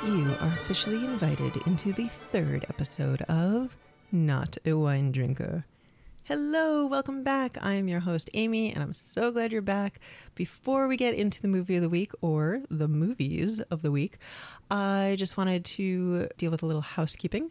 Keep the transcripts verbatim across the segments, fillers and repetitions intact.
You are officially invited into the third episode of Not a Wine Drinker. Hello, welcome back. I am your host, Amy, and I'm so glad you're back. Before we get into the movie of the week, or the movies of the week, I just wanted to deal with a little housekeeping.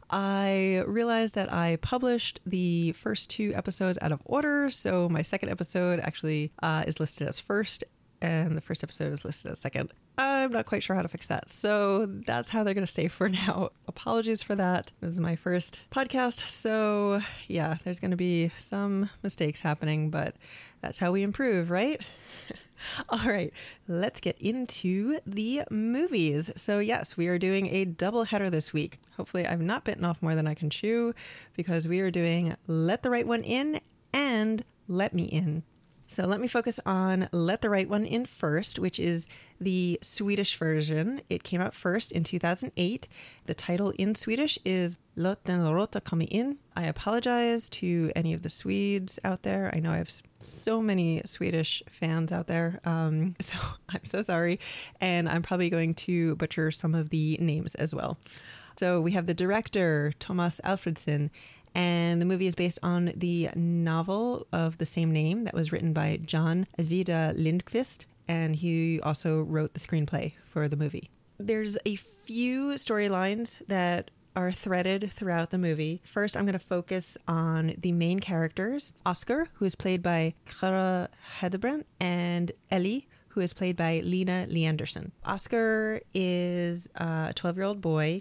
I realized that I published the first two episodes out of order, so my second episode actually uh, is listed as first, and the first episode is listed as second. I'm not quite sure how to fix that, so that's how they're going to stay for now. Apologies for that. This is my first podcast, so yeah, there's going to be some mistakes happening, but that's how we improve, right? All right, let's get into the movies. So yes, we are doing a double header this week. Hopefully I've not bitten off more than I can chew, because we are doing Let the Right One In and Let Me In. So let me focus on Let the Right One In first, which is the Swedish version. It came out first in two thousand eight. The title in Swedish is Låt den råtta komma in. I apologize to any of the Swedes out there. I know I have so many Swedish fans out there, um, so I'm so sorry. And I'm probably going to butcher some of the names as well. So we have the director, Thomas Alfredson, and the movie is based on the novel of the same name that was written by John Ajvide Lindqvist, and he also wrote the screenplay for the movie. There's a few storylines that are threaded throughout the movie. First, I'm going to focus on the main characters, Oscar, who is played by Klara Hedebrand, and Ellie, who is played by Lena Leandersson. Oscar is a twelve-year-old boy.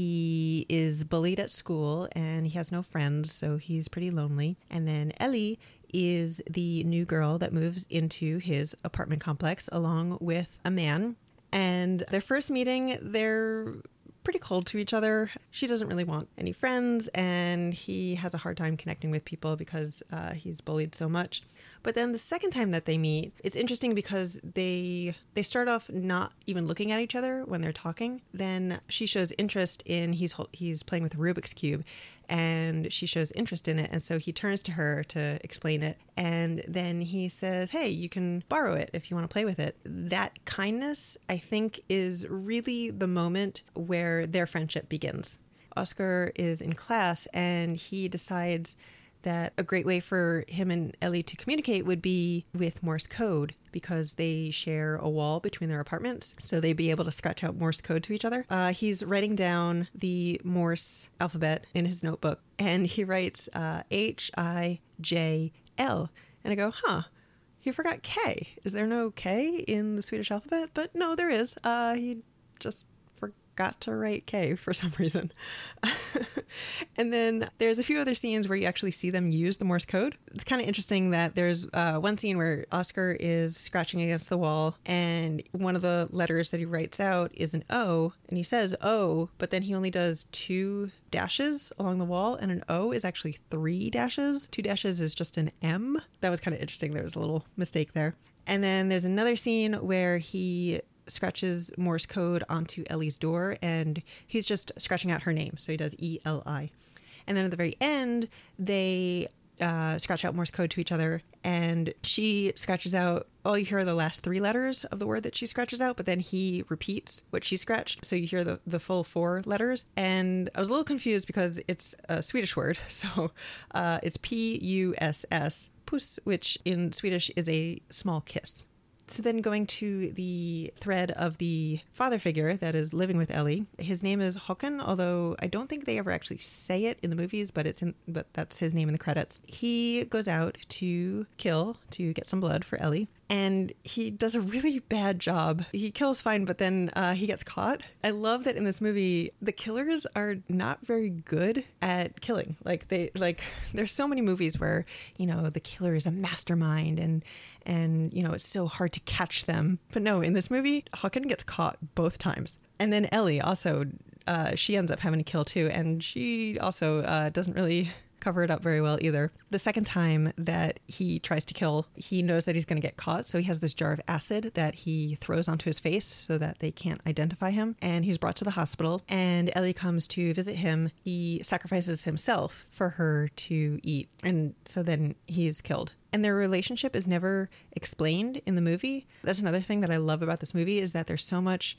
He is bullied at school and he has no friends, so he's pretty lonely. And then Ellie is the new girl that moves into his apartment complex along with a man. And their first meeting, they're pretty cold to each other. She doesn't really want any friends, and he has a hard time connecting with people because uh, he's bullied so much. But then the second time that they meet, it's interesting because they they start off not even looking at each other when they're talking. Then she shows interest in, he's he's playing with a Rubik's Cube, and she shows interest in it, and so he turns to her to explain it, and then he says, hey, you can borrow it if you want to play with it. That kindness, I think, is really the moment where their friendship begins. Oscar is in class, and he decides that a great way for him and Ellie to communicate would be with Morse code, because they share a wall between their apartments, so they'd be able to scratch out Morse code to each other. Uh, he's writing down the Morse alphabet in his notebook, and he writes uh, H I J L. And I go, huh, he forgot K. Is there no K in the Swedish alphabet? But no, there is. Uh, he just forgot to write K for some reason. And then there's a few other scenes where you actually see them use the Morse code. It's kind of interesting that there's uh, one scene where Oscar is scratching against the wall, and one of the letters that he writes out is an O, and he says O, but then he only does two dashes along the wall, and an O is actually three dashes. Two dashes is just an M. That was kind of interesting. There was a little mistake there. And then there's another scene where he scratches Morse code onto Ellie's door, and he's just scratching out her name. So he does E L I. And then at the very end, they uh, scratch out Morse code to each other, and she scratches out, all you hear are the last three letters of the word that she scratches out, but then he repeats what she scratched. So you hear the, the full four letters. And I was a little confused because it's a Swedish word. So uh, it's P U S S, puss, which in Swedish is a small kiss. So then going to the thread of the father figure that is living with Ellie, his name is Håkan, although I don't think they ever actually say it in the movies, but it's in, but that's his name in the credits. He goes out to kill, to get some blood for Ellie, and he does a really bad job. He kills fine, but then uh, he gets caught. I love that in this movie, the killers are not very good at killing. Like they, like there's so many movies where, you know, the killer is a mastermind and, and, you know, it's so hard to catch them. But no, in this movie, Håkan gets caught both times. And then Ellie also, uh, she ends up having to kill too. And she also uh, doesn't really cover it up very well either. The second time that he tries to kill, he knows that he's going to get caught, so he has this jar of acid that he throws onto his face so that they can't identify him, and he's brought to the hospital, and Ellie comes to visit him. He sacrifices himself for her to eat, and so then he's killed. And their relationship is never explained in the movie. That's another thing that I love about this movie, is that there's so much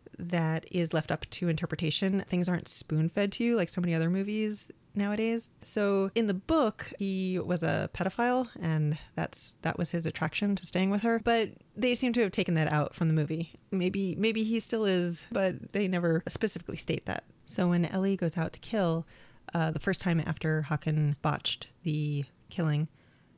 that is left up to interpretation. Things aren't spoon-fed to you like so many other movies nowadays. So in the book, he was a pedophile, and that's that was his attraction to staying with her. But they seem to have taken that out from the movie. Maybe maybe he still is, but they never specifically state that. So when Ellie goes out to kill, uh, the first time after Håkon botched the killing,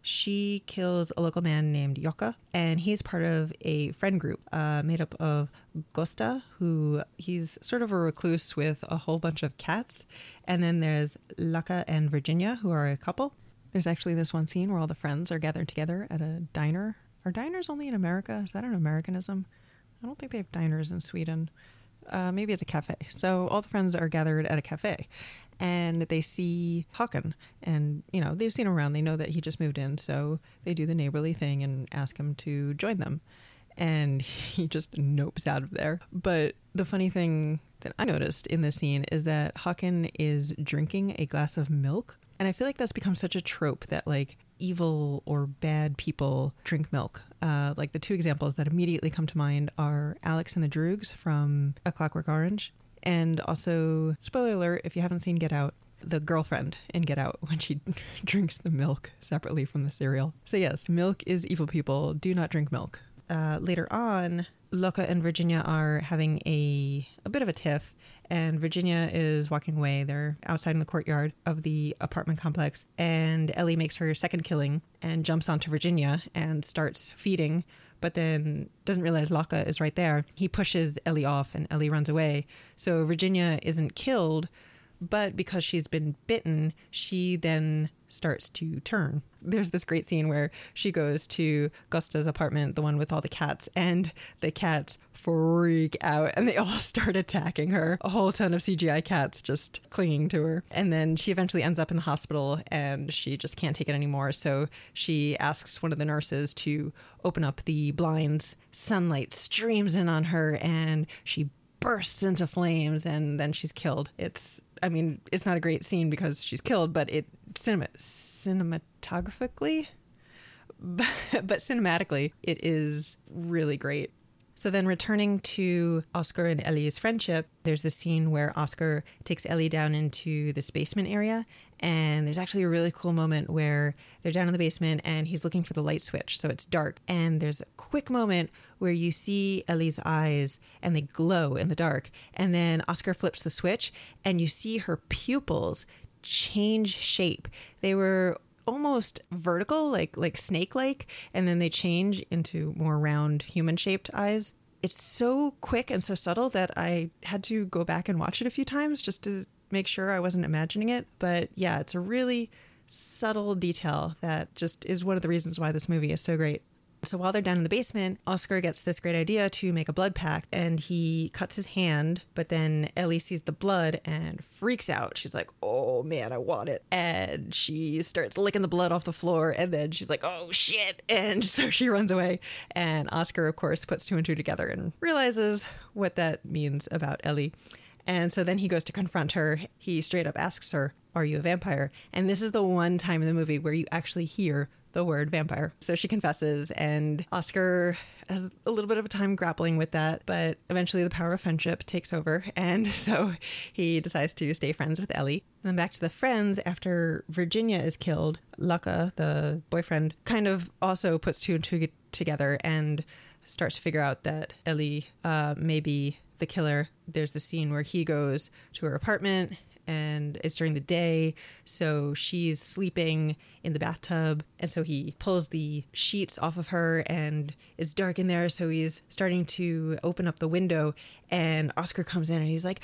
she kills a local man named Jokka, and he's part of a friend group uh, made up of Gosta, who he's sort of a recluse with a whole bunch of cats. And then there's Laka and Virginia, who are a couple. There's actually this one scene where all the friends are gathered together at a diner. Are diners only in America? Is that an Americanism? I don't think they have diners in Sweden. Uh, maybe it's a cafe. So all the friends are gathered at a cafe. And they see Håkon, and, you know, they've seen him around. They know that he just moved in, so they do the neighborly thing and ask him to join them. And he just nopes out of there. But the funny thing that I noticed in this scene is that Håkon is drinking a glass of milk. And I feel like that's become such a trope that, like, evil or bad people drink milk. Uh, like, the two examples that immediately come to mind are Alex and the Droogs from A Clockwork Orange. And also, spoiler alert, if you haven't seen Get Out, the girlfriend in Get Out when she drinks the milk separately from the cereal. So yes, milk is evil people. Do not drink milk. Uh, later on, Laka and Virginia are having a, a bit of a tiff, and Virginia is walking away. They're outside in the courtyard of the apartment complex, and Ellie makes her second killing and jumps onto Virginia and starts feeding, but then doesn't realize Laka is right there. He pushes Ellie off and Ellie runs away. So Virginia isn't killed, but because she's been bitten, she then starts to turn. There's this great scene where she goes to Gusta's apartment, the one with all the cats, and the cats freak out and they all start attacking her. A whole ton of C G I cats just clinging to her. And then she eventually ends up in the hospital and she just can't take it anymore. So she asks one of the nurses to open up the blinds. Sunlight streams in on her and she bursts into flames, and then she's killed. It's, I mean, it's not a great scene because she's killed, but it cinema, cinematographically, but, but cinematically, it is really great. So then returning to Oscar and Ellie's friendship, there's this scene where Oscar takes Ellie down into this basement area. And there's actually a really cool moment where they're down in the basement and he's looking for the light switch. So it's dark. And there's a quick moment where you see Ellie's eyes and they glow in the dark. And then Oscar flips the switch and you see her pupils change shape. They were almost vertical, like like snake-like, and then they change into more round human-shaped eyes. It's so quick and so subtle that I had to go back and watch it a few times just to make sure I wasn't imagining it. But yeah, it's a really subtle detail that just is one of the reasons why this movie is so great. So while they're down in the basement, Oscar gets this great idea to make a blood pact, and he cuts his hand, but then Ellie sees the blood and freaks out. She's like, oh man, I want it. And she starts licking the blood off the floor, and then she's like, oh shit. And so she runs away. And Oscar, of course, puts two and two together and realizes what that means about Ellie. And so then he goes to confront her. He straight up asks her, are you a vampire? And this is the one time in the movie where you actually hear the word vampire. So she confesses, and Oscar has a little bit of a time grappling with that, but eventually the power of friendship takes over, and so he decides to stay friends with Ellie. And then back to the friends, after Virginia is killed, Laka, the boyfriend, kind of also puts two and two together and starts to figure out that Ellie uh, may be the killer. There's the scene where he goes to her apartment, and it's during the day, so she's sleeping in the bathtub, and so he pulls the sheets off of her, and it's dark in there, so he's starting to open up the window, and Oscar comes in and he's like,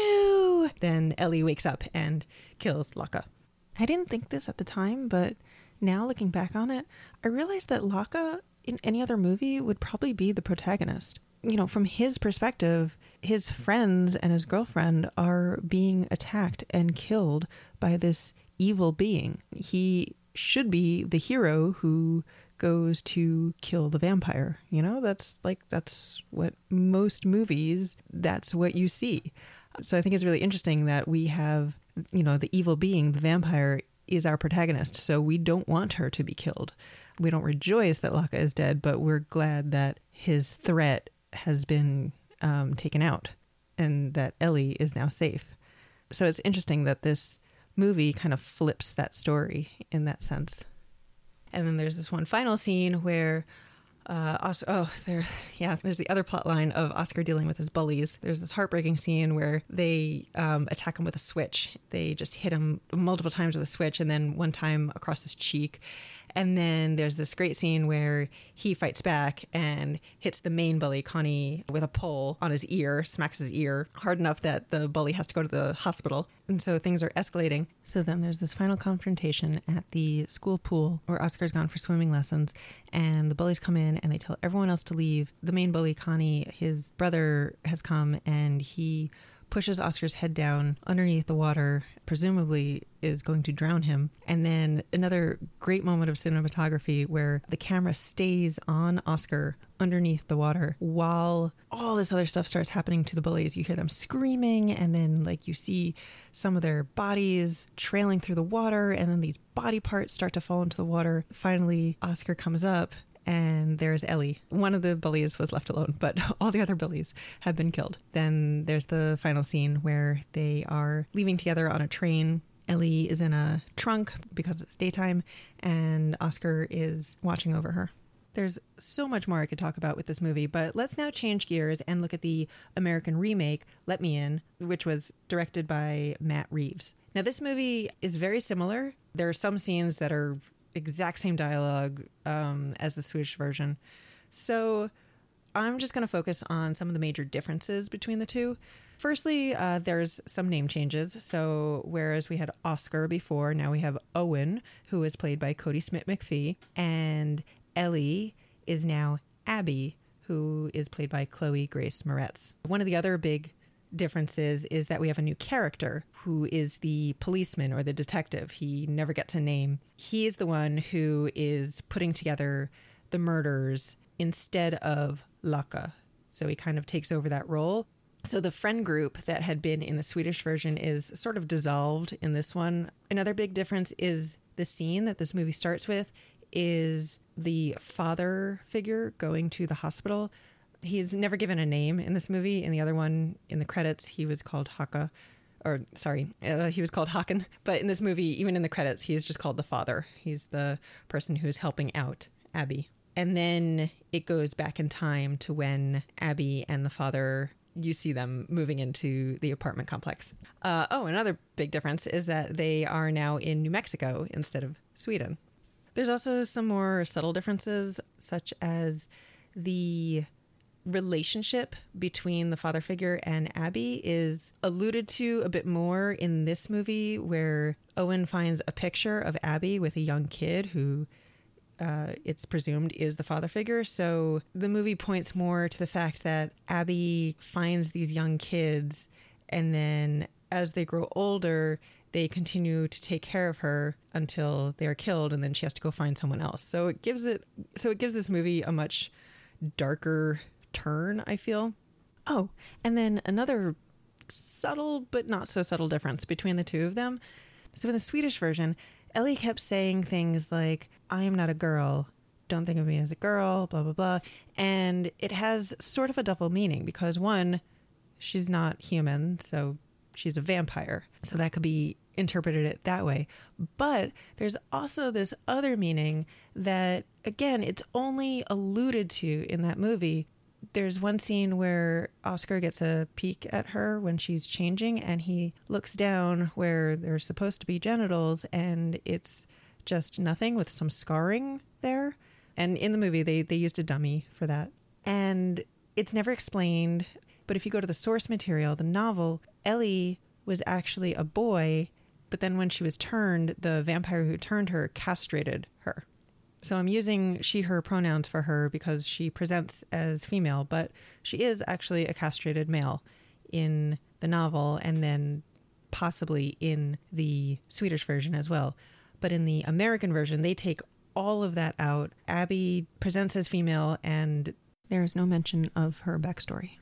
no! Then Ellie wakes up and kills Laka. I didn't think this at the time, but now looking back on it, I realized that Laka in any other movie would probably be the protagonist. You know, from his perspective, his friends and his girlfriend are being attacked and killed by this evil being. He should be the hero who goes to kill the vampire. You know, that's like, that's what most movies, that's what you see. So I think it's really interesting that we have, you know, the evil being, the vampire, is our protagonist. So we don't want her to be killed. We don't rejoice that Laka is dead, but we're glad that his threat has been um, taken out and that Ellie is now safe. So it's interesting that this movie kind of flips that story in that sense. And then there's this one final scene where Uh, Os- oh, there, yeah, there's the other plot line of Oscar dealing with his bullies. There's this heartbreaking scene where they um, attack him with a switch. They just hit him multiple times with a switch and then one time across his cheek. And then there's this great scene where he fights back and hits the main bully, Connie, with a pole on his ear, smacks his ear hard enough that the bully has to go to the hospital. And so things are escalating. So then there's this final confrontation at the school pool where Oscar's gone for swimming lessons and the bullies come in and they tell everyone else to leave. The main bully, Connie, his brother has come and he pushes Oscar's head down underneath the water, presumably is going to drown him. And then another great moment of cinematography where the camera stays on Oscar underneath the water while all this other stuff starts happening to the bullies. You hear them screaming, and then like you see some of their bodies trailing through the water, and then these body parts start to fall into the water. Finally, Oscar comes up and there's Ellie. One of the bullies was left alone, but all the other bullies have been killed. Then there's the final scene where they are leaving together on a train. Ellie is in a trunk because it's daytime, and Oscar is watching over her. There's so much more I could talk about with this movie, but let's now change gears and look at the American remake, Let Me In, which was directed by Matt Reeves. Now, this movie is very similar. There are some scenes that are exact same dialogue um, as the Swedish version. So I'm just going to focus on some of the major differences between the two. Firstly, uh, there's some name changes. So whereas we had Oscar before, now we have Owen, who is played by Cody Smith-McPhee, and Ellie is now Abby, who is played by Chloe Grace Moretz. One of the other big differences is that we have a new character who is the policeman or the detective. He never gets a name. He is the one who is putting together the murders instead of Laka. So he kind of takes over that role. So the friend group that had been in the Swedish version is sort of dissolved in this one. Another big difference is the scene that this movie starts with is the father figure going to the hospital. He's never given a name in this movie. In the other one, in the credits, he was called Haka, or sorry, uh, he was called Hakan. But in this movie, even in the credits, he is just called the father. He's the person who's helping out Abby. And then it goes back in time to when Abby and the father, you see them moving into the apartment complex. Uh, oh, another big difference is that they are now in New Mexico instead of Sweden. There's also some more subtle differences, such as the relationship between the father figure and Abby is alluded to a bit more in this movie, where Owen finds a picture of Abby with a young kid who uh, it's presumed is the father figure. So the movie points more to the fact that Abby finds these young kids, and then as they grow older, they continue to take care of her until they are killed, and then she has to go find someone else. So it gives it so it gives this movie a much darker turn, I feel. Oh, and then another subtle but not so subtle difference between the two of them. So in the Swedish version, Ellie kept saying things like, I am not a girl, don't think of me as a girl, blah, blah, blah. And it has sort of a double meaning because, one, she's not human, so she's a vampire. So that could be interpreted it that way. But there's also this other meaning that, again, it's only alluded to in that movie. There's one scene where Oscar gets a peek at her when she's changing, and he looks down where there's supposed to be genitals, and it's just nothing with some scarring there. And in the movie, they, they used a dummy for that. And it's never explained, but if you go to the source material, the novel, Ellie was actually a boy, but then when she was turned, the vampire who turned her castrated her. So I'm using she, her pronouns for her because she presents as female, but she is actually a castrated male in the novel, and then possibly in the Swedish version as well. But in the American version, they take all of that out. Abby presents as female, and there is no mention of her backstory.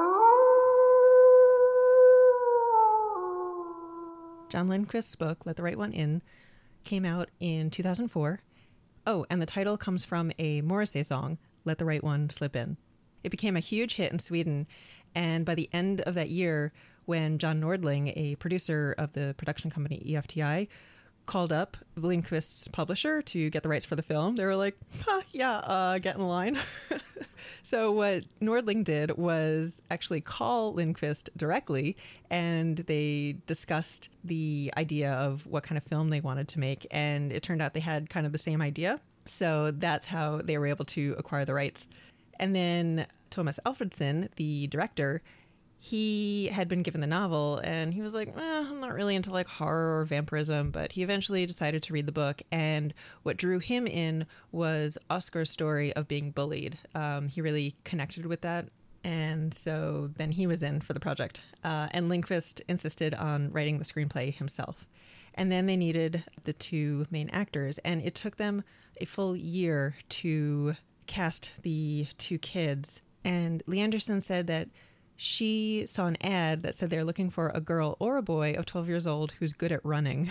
John Lindquist's book, Let the Right One In, came out in two thousand four. Oh, and the title comes from a Morrissey song, Let the Right One Slip In. It became a huge hit in Sweden, And by the end of that year, when John Nordling, a producer of the production company E F T I, called up Lindqvist's publisher to get the rights for the film, they were like, huh, yeah, uh, get in line. So what Nordling did was actually call Lindqvist directly, and they discussed the idea of what kind of film they wanted to make. And it turned out they had kind of the same idea. So that's how they were able to acquire the rights. And then Thomas Alfredson, the director, he had been given the novel, and he was like, eh, I'm not really into like horror or vampirism, but he eventually decided to read the book. And what drew him in was Oscar's story of being bullied. Um, he really connected with that. And so then he was in for the project. Uh, and Lindqvist insisted on writing the screenplay himself. And then they needed the two main actors, and it took them a full year to cast the two kids. And Lee Anderson said that she saw an ad that said they're looking for a girl or a boy of twelve years old who's good at running.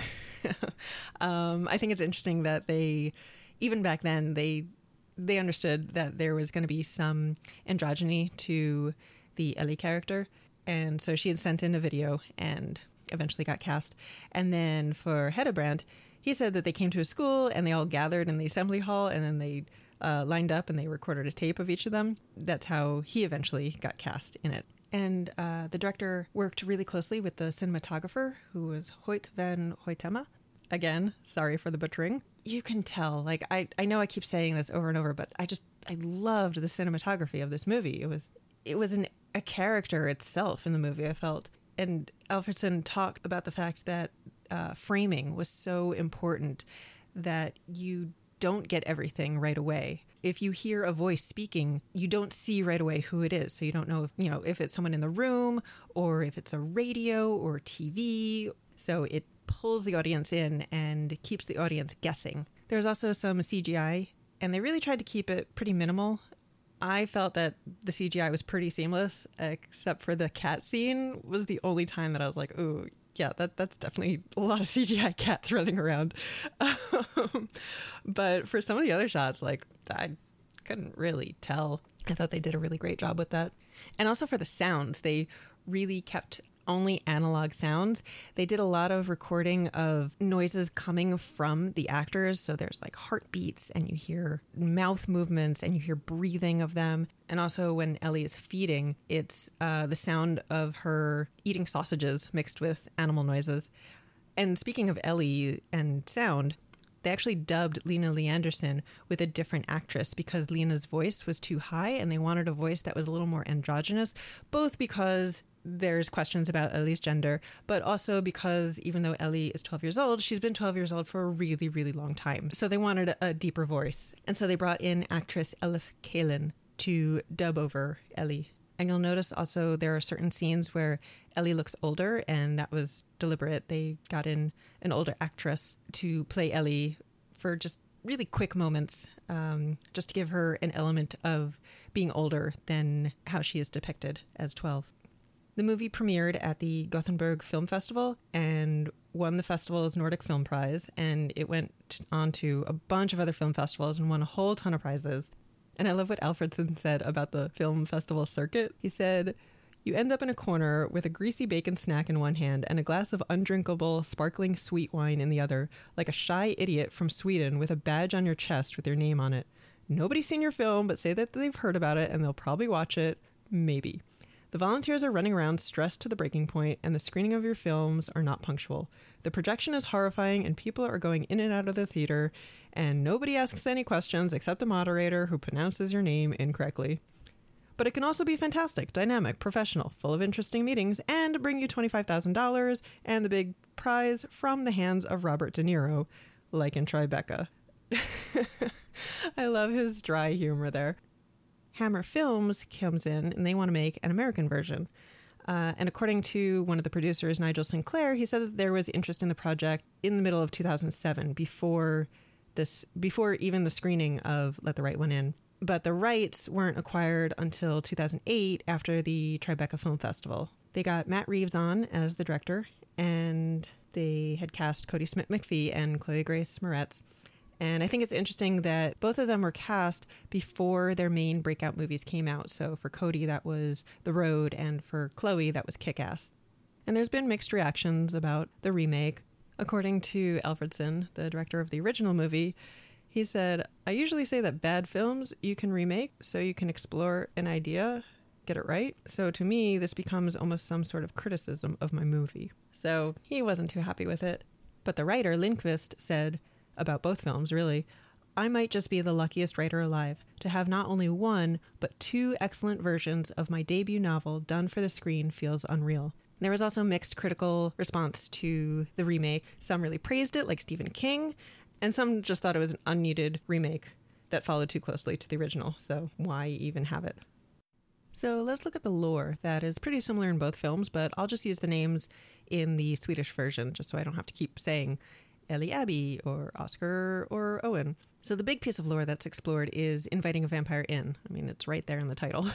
um, I think it's interesting that they, even back then, they they understood that there was going to be some androgyny to the Ellie character. And so she had sent in a video and eventually got cast. And then for Hedebrand, he said that they came to a school and they all gathered in the assembly hall, and then they uh, lined up and they recorded a tape of each of them. That's how he eventually got cast in it. And uh, the director worked really closely with the cinematographer, who was Hoyt van Hoytema. Again, sorry for the butchering. You can tell, like, I, I know I keep saying this over and over, but I just, I loved the cinematography of this movie. It was, it was an, a character itself in the movie, I felt. And Alfredson talked about the fact that uh, framing was so important, that you don't get everything right away. If you hear a voice speaking, you don't see right away who it is. So you don't know if, you know, if it's someone in the room or if it's a radio or T V. So it pulls the audience in and keeps the audience guessing. There's also some C G I, and they really tried to keep it pretty minimal. I felt that the C G I was pretty seamless, except for the cat scene was the only time that I was like, ooh, yeah, that that's definitely a lot of C G I cats running around. Um, but for some of the other shots, like, I couldn't really tell. I thought they did a really great job with that. And also for the sounds, they really kept only analog sounds. They did a lot of recording of noises coming from the actors. So there's like heartbeats, and you hear mouth movements, and you hear breathing of them. And also when Ellie is feeding, it's uh, the sound of her eating sausages mixed with animal noises. And speaking of Ellie and sound, they actually dubbed Lena Lee Anderson with a different actress because Lena's voice was too high, and they wanted a voice that was a little more androgynous, both because there's questions about Ellie's gender, but also because even though Ellie is twelve years old, she's been twelve years old for a really, really long time. So they wanted a deeper voice. And so they brought in actress Elif Kalin to dub over Ellie. And you'll notice also there are certain scenes where Ellie looks older, and that was deliberate. They got in an older actress to play Ellie for just really quick moments, um, just to give her an element of being older than how she is depicted as twelve. The movie premiered at the Gothenburg Film Festival and won the festival's Nordic Film Prize, and it went on to a bunch of other film festivals and won a whole ton of prizes. And I love what Alfredson said about the film festival circuit. He said, "You end up in a corner with a greasy bacon snack in one hand and a glass of undrinkable, sparkling sweet wine in the other, like a shy idiot from Sweden with a badge on your chest with your name on it. Nobody's seen your film, but say that they've heard about it and they'll probably watch it. Maybe. The volunteers are running around stressed to the breaking point, and the screening of your films are not punctual. The projection is horrifying, and people are going in and out of the theater, and nobody asks any questions except the moderator who pronounces your name incorrectly. But it can also be fantastic, dynamic, professional, full of interesting meetings, and bring you twenty-five thousand dollars and the big prize from the hands of Robert De Niro, like in Tribeca." I love his dry humor there. Hammer Films comes in, and they want to make an American version. Uh, and according to one of the producers, Nigel Sinclair, he said that there was interest in the project in the middle of two thousand seven, before this, before even the screening of Let the Right One In. But the rights weren't acquired until two thousand eight, after the Tribeca Film Festival. They got Matt Reeves on as the director, and they had cast Cody Smith-McPhee and Chloe Grace Moretz. And I think it's interesting that both of them were cast before their main breakout movies came out. So for Cody, that was The Road, and for Chloe, that was Kick-Ass. And there's been mixed reactions about the remake. According to Alfredson, the director of the original movie, he said, "I usually say that bad films you can remake so you can explore an idea, get it right. So to me, this becomes almost some sort of criticism of my movie." So he wasn't too happy with it. But the writer, Lindqvist, said about both films, really, "I might just be the luckiest writer alive to have not only one, but two excellent versions of my debut novel done for the screen feels unreal." There was also mixed critical response to the remake. Some really praised it, like Stephen King, and some just thought it was an unneeded remake that followed too closely to the original, so why even have it? So let's look at the lore that is pretty similar in both films, but I'll just use the names in the Swedish version just so I don't have to keep saying Ellie Abbey or Oscar or Owen. So the big piece of lore that's explored is inviting a vampire in. I mean, it's right there in the title.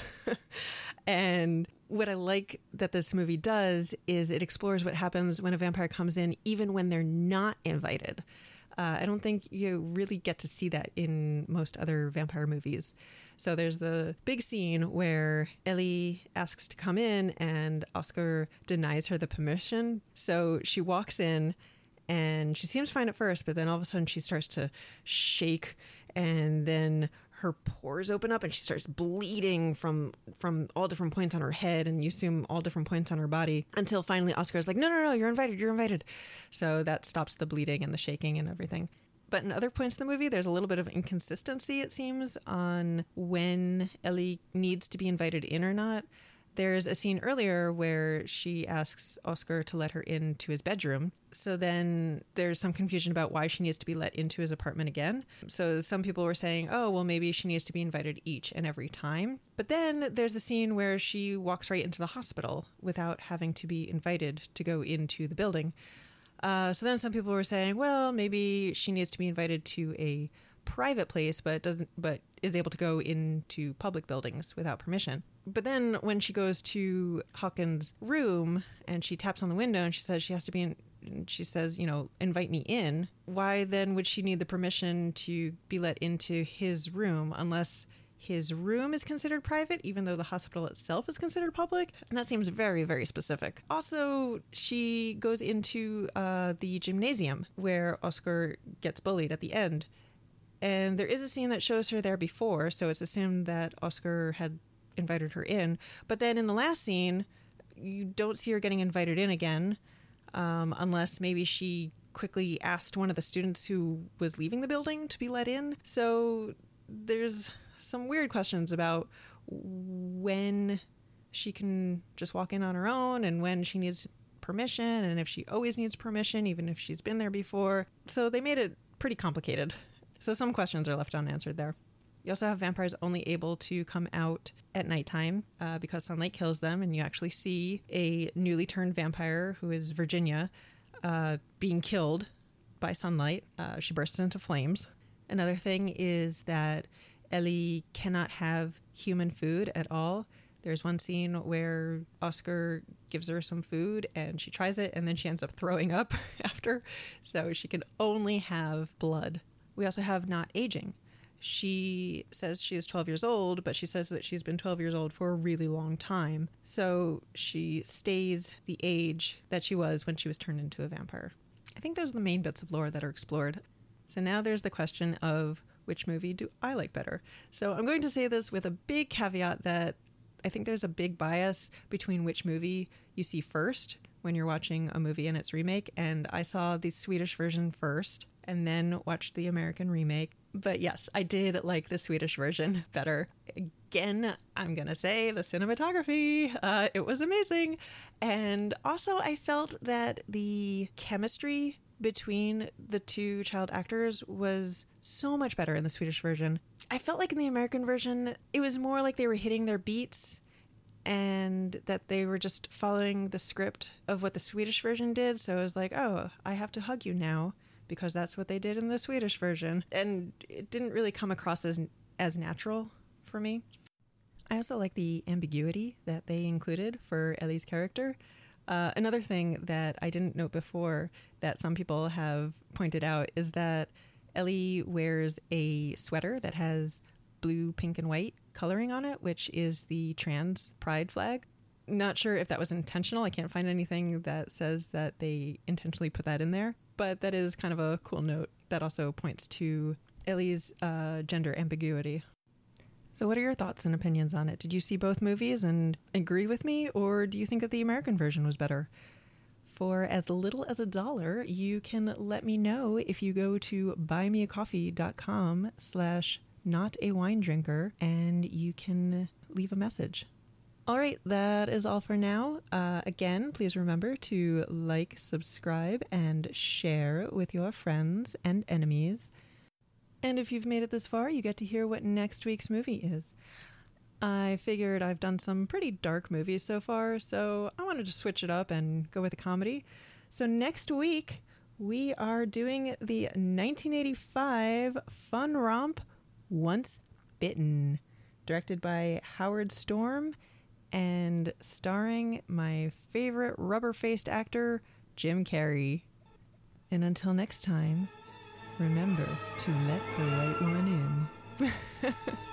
And what I like that this movie does is it explores what happens when a vampire comes in, even when they're not invited. Uh, I don't think you really get to see that in most other vampire movies. So there's the big scene where Ellie asks to come in and Oscar denies her the permission. So she walks in and she seems fine at first, but then all of a sudden she starts to shake, and then her pores open up and she starts bleeding from from all different points on her head, and you assume all different points on her body, until finally Oscar's like, no, no, no, you're invited, you're invited. So that stops the bleeding and the shaking and everything. But in other points of the movie, there's a little bit of inconsistency, it seems, on when Ellie needs to be invited in or not. There's a scene earlier where she asks Oscar to let her into his bedroom. So then there's some confusion about why she needs to be let into his apartment again. So some people were saying, oh, well, maybe she needs to be invited each and every time. But then there's the scene where she walks right into the hospital without having to be invited to go into the building. Uh, so then some people were saying, well, maybe she needs to be invited to a private place, but doesn't, but is able to go into public buildings without permission. But then when she goes to Hawkins' room and she taps on the window and she says she has to be in, she says, you know, invite me in, why then would she need the permission to be let into his room unless his room is considered private, even though the hospital itself is considered public? And that seems very, very specific. Also, she goes into uh, the gymnasium where Oscar gets bullied at the end. And there is a scene that shows her there before, so it's assumed that Oscar had invited her in. But then in the last scene, you don't see her getting invited in again, um, unless maybe she quickly asked one of the students who was leaving the building to be let in. So there's some weird questions about when she can just walk in on her own and when she needs permission, and if she always needs permission, even if she's been there before. So they made it pretty complicated. So some questions are left unanswered there. You also have vampires only able to come out at nighttime uh, because sunlight kills them, and you actually see a newly turned vampire who is Virginia uh, being killed by sunlight. Uh, she bursts into flames. Another thing is that Ellie cannot have human food at all. There's one scene where Oscar gives her some food and she tries it and then she ends up throwing up after. So she can only have blood. We also have not aging. She says she is twelve years old, but she says that she's been twelve years old for a really long time. So she stays the age that she was when she was turned into a vampire. I think those are the main bits of lore that are explored. So now there's the question of which movie do I like better? So I'm going to say this with a big caveat that I think there's a big bias between which movie you see first when you're watching a movie and its remake. And I saw the Swedish version first and then watched the American remake. But yes, I did like the Swedish version better. Again, I'm going to say the cinematography, uh, it was amazing. And also I felt that the chemistry between the two child actors was so much better in the Swedish version. I felt like in the American version, it was more like they were hitting their beats and that they were just following the script of what the Swedish version did. So it was like, oh, I have to hug you now, because that's what they did in the Swedish version. And it didn't really come across as as natural for me. I also like the ambiguity that they included for Ellie's character. Uh, another thing that I didn't note before that some people have pointed out is that Ellie wears a sweater that has blue, pink, and white coloring on it, which is the trans pride flag. Not sure if that was intentional. I can't find anything that says that they intentionally put that in there, but that is kind of a cool note that also points to Ellie's uh, gender ambiguity. So what are your thoughts and opinions on it? Did you see both movies and agree with me, or do you think that the American version was better? For as little as a dollar, you can let me know if you go to buymeacoffee.com slash not a wine drinker, and you can leave a message. All right, that is all for now. Uh, again, please remember to like, subscribe, and share with your friends and enemies. And if you've made it this far, you get to hear what next week's movie is. I figured I've done some pretty dark movies so far, so I wanted to switch it up and go with a comedy. So next week, we are doing the nineteen eighty-five fun romp Once Bitten, directed by Howard Storm and starring my favorite rubber-faced actor, Jim Carrey. And until next time, remember to let the right one in.